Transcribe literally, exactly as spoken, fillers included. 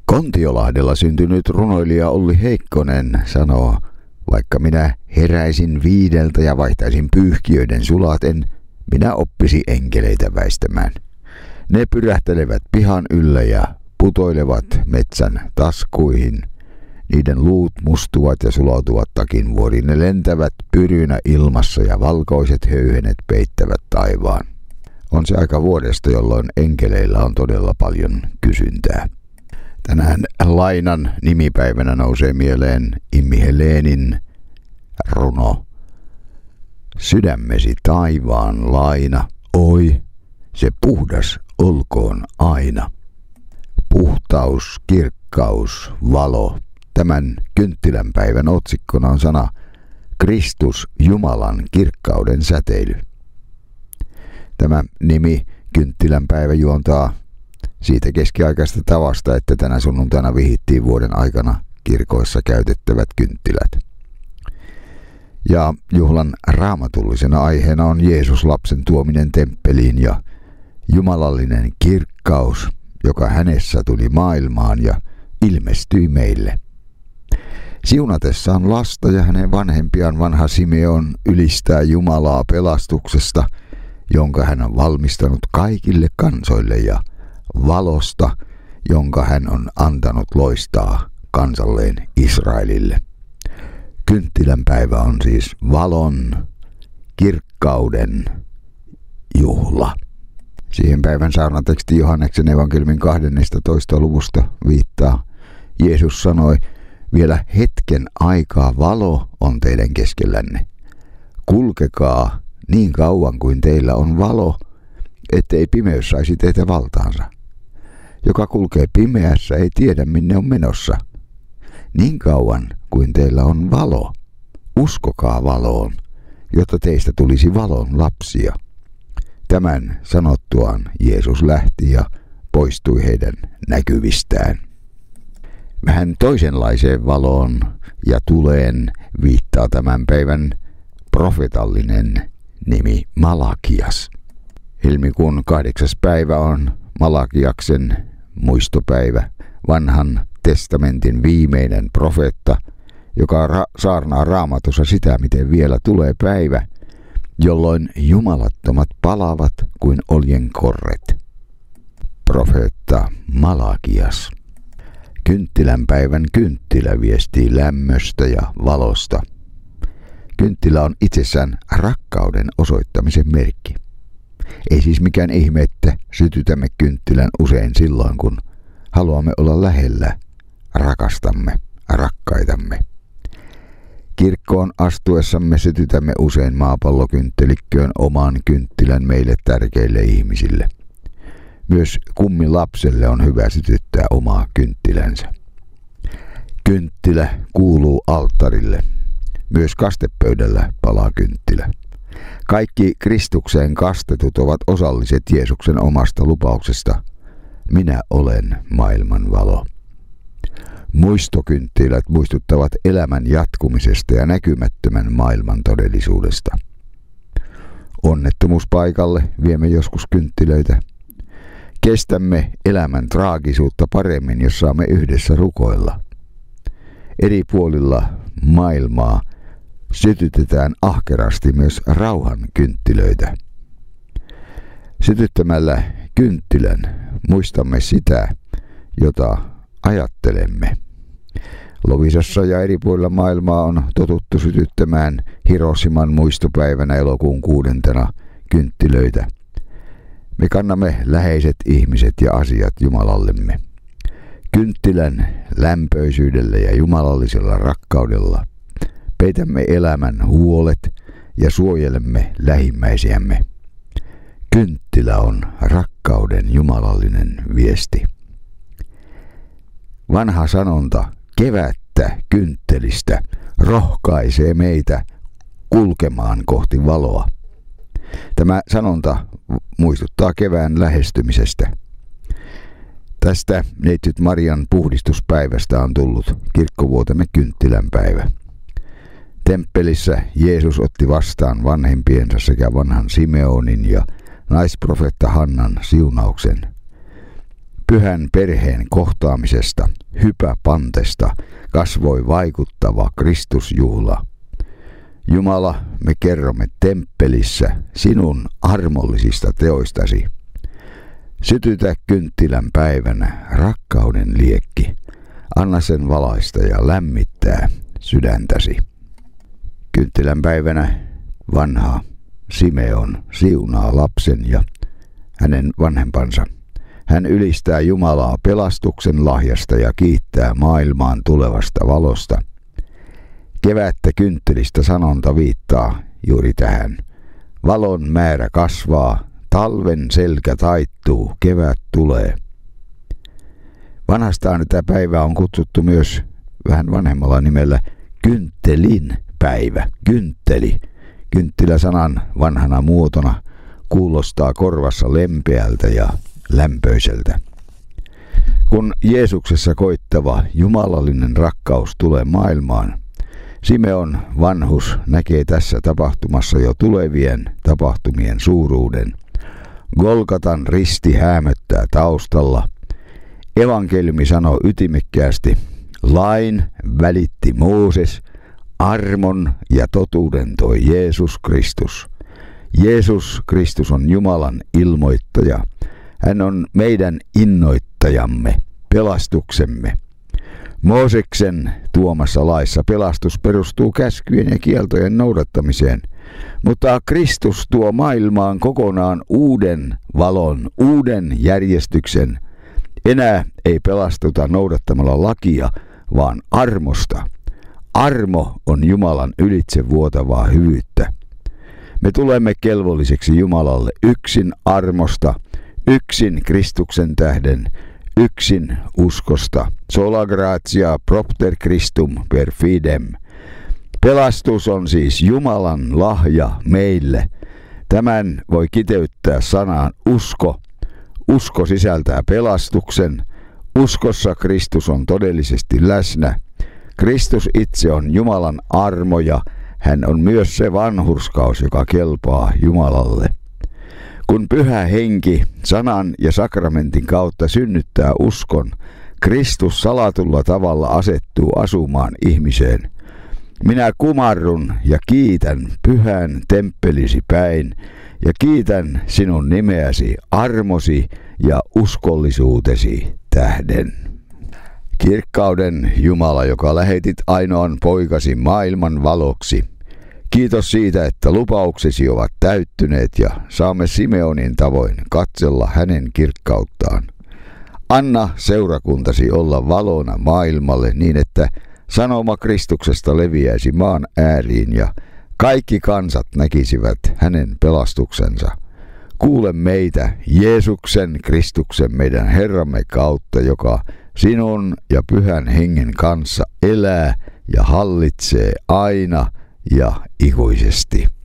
Kontiolahdella syntynyt runoilija Olli Heikkonen sanoo, vaikka minä heräisin viideltä ja vaihtaisin pyyhkiöiden sulaten, minä oppisi enkeleitä väistämään. Ne pyrähtelevät pihan yllä ja putoilevat metsän taskuihin. Niiden luut mustuvat ja sulautuvat takin vuoriin. Ne lentävät pyrynä ilmassa ja valkoiset höyhenet peittävät taivaan. On se aika vuodesta, jolloin enkeleillä on todella paljon kysyntää. Tänään lainan nimipäivänä nousee mieleen Immi Helenin runo. Sydämesi taivaan laina, oi, se puhdas olkoon aina. Puhtaus, kirkkaus, valo. Tämän kynttilänpäivän otsikkona on sana Kristus Jumalan kirkkauden säteily. Tämä nimi kynttilänpäivä juontaa siitä keskiaikaista tavasta, että tänä sunnuntaina vihittiin vuoden aikana kirkoissa käytettävät kynttilät. Ja juhlan raamatullisena aiheena on Jeesus lapsen tuominen temppeliin ja jumalallinen kirkkaus, joka hänessä tuli maailmaan ja ilmestyi meille. Siunatessaan lasta ja hänen vanhempiaan vanha Simeon ylistää Jumalaa pelastuksesta, jonka hän on valmistanut kaikille kansoille, ja valosta, jonka hän on antanut loistaa kansalleen Israelille. Kynttilänpäivä on siis valon, kirkkauden juhla. Siihen päivän saarnateksti Johanneksen evankeliumin kahdennestatoista luvusta viittaa. Jeesus sanoi, vielä hetken aikaa valo on teidän keskellänne. Kulkekaa niin kauan kuin teillä on valo, ettei pimeys saisi teitä valtaansa. Joka kulkee pimeässä ei tiedä minne on menossa. Niin kauan kuin teillä on valo, uskokaa valoon, jotta teistä tulisi valon lapsia. Tämän sanottuaan Jeesus lähti ja poistui heidän näkyvistään. Vähän toisenlaiseen valoon ja tuleen viittaa tämän päivän profetallinen nimi Malakias. Helmikuun kahdeksas päivä on Malakiaksen muistopäivä, vanhan testamentin viimeinen profeetta, joka ra- saarnaa Raamatussa sitä, miten vielä tulee päivä, jolloin jumalattomat palavat kuin oljenkorret. Profeetta Malakias. Kynttilänpäivän kynttilä viestii lämmöstä ja valosta. Kynttilä on itsessään rakkauden osoittamisen merkki. Ei siis mikään ihme, että sytytämme kynttilän usein silloin, kun haluamme olla lähellä rakastamme, rakkaitamme. Kirkkoon astuessamme sytytämme usein maapallokynttelikköön oman kynttilän meille tärkeille ihmisille. Myös kummin lapselle on hyvä sytyttää omaa kynttilänsä. Kynttilä kuuluu alttarille. Myös kastepöydällä palaa kynttilä. Kaikki Kristukseen kastetut ovat osalliset Jeesuksen omasta lupauksesta. Minä olen maailman valo. Muistokynttilät muistuttavat elämän jatkumisesta ja näkymättömän maailman todellisuudesta. Onnettomuuspaikalle viemme joskus kynttilöitä. Kestämme elämän traagisuutta paremmin, jos saamme yhdessä rukoilla. Eri puolilla maailmaa sytytetään ahkerasti myös rauhan kynttilöitä. Sytyttämällä kynttilän muistamme sitä, jota ajattelemme. Lovisassa ja eri puolilla maailmaa on totuttu sytyttämään Hiroshiman muistopäivänä elokuun kuudentena kynttilöitä. Me kannamme läheiset ihmiset ja asiat Jumalallemme. Kynttilän lämpöisyydellä ja jumalallisella rakkaudella peitämme elämän huolet ja suojelemme lähimmäisiämme. Kynttilä on rakkauden jumalallinen viesti. Vanha sanonta kevättä kynttelistä rohkaisee meitä kulkemaan kohti valoa. Tämä sanonta muistuttaa kevään lähestymisestä. Tästä neitsyt Marian puhdistuspäivästä on tullut kirkkovuotemme kynttilänpäivä. Temppelissä Jeesus otti vastaan vanhempiensa sekä vanhan Simeonin ja naisprofeetta Hannan siunauksen. pyhän perheen kohtaamisesta, hypäpantesta, kasvoi vaikuttava Kristusjuhla. Jumala, me kerromme temppelissä sinun armollisista teoistasi. Sytytä kynttilän päivänä rakkauden liekki. Anna sen valaista ja lämmittää sydäntäsi. Kynttilän päivänä vanha Simeon siunaa lapsen ja hänen vanhempansa. Hän ylistää Jumalaa pelastuksen lahjasta ja kiittää maailmaan tulevasta valosta. Kevättä kynttilistä sanonta viittaa juuri tähän. Valon määrä kasvaa, talven selkä taittuu, kevät tulee. Vanhastaan tätä päivää on kutsuttu myös vähän vanhemmalla nimellä kynttelin päivä, kyntteli. Kynttilä-sanan vanhana muotona kuulostaa korvassa lempeältä ja lämpöiseltä. Kun Jeesuksessa koittava jumalallinen rakkaus tulee maailmaan, Simeon vanhus näkee tässä tapahtumassa jo tulevien tapahtumien suuruuden. Golgatan risti häämöttää taustalla. Evankeliumi sanoo ytimekkäästi, lain välitti Mooses, armon ja totuuden toi Jeesus Kristus. Jeesus Kristus on Jumalan ilmoittaja. Hän on meidän innoittajamme, pelastuksemme. Mooseksen tuomassa laissa pelastus perustuu käskyjen ja kieltojen noudattamiseen, mutta Kristus tuo maailmaan kokonaan uuden valon, uuden järjestyksen. Enää ei pelastuta noudattamalla lakia, vaan armosta. Armo on Jumalan ylitse vuotavaa hyvyyttä. Me tulemme kelvolliseksi Jumalalle yksin armosta, yksin Kristuksen tähden, yksin uskosta. Sola gratia propter Christum per fidem. Pelastus on siis Jumalan lahja meille. Tämän voi kiteyttää sanaan usko. Usko sisältää pelastuksen. Uskossa Kristus on todellisesti läsnä. Kristus itse on Jumalan armo ja hän on myös se vanhurskaus, joka kelpaa Jumalalle. Kun Pyhä Henki sanan ja sakramentin kautta synnyttää uskon, Kristus salatulla tavalla asettuu asumaan ihmiseen. Minä kumarrun ja kiitän pyhän temppelisi päin ja kiitän sinun nimeäsi, armosi ja uskollisuutesi tähden. Kirkkauden Jumala, joka lähetit ainoan poikasi maailman valoksi. Kiitos siitä, että lupauksesi ovat täyttyneet ja saamme Simeonin tavoin katsella hänen kirkkauttaan. Anna seurakuntasi olla valona maailmalle niin, että sanoma Kristuksesta leviäisi maan ääriin ja kaikki kansat näkisivät hänen pelastuksensa. Kuule meitä Jeesuksen Kristuksen meidän Herramme kautta, joka sinun ja Pyhän Hengen kanssa elää ja hallitsee aina ja ikuisesti.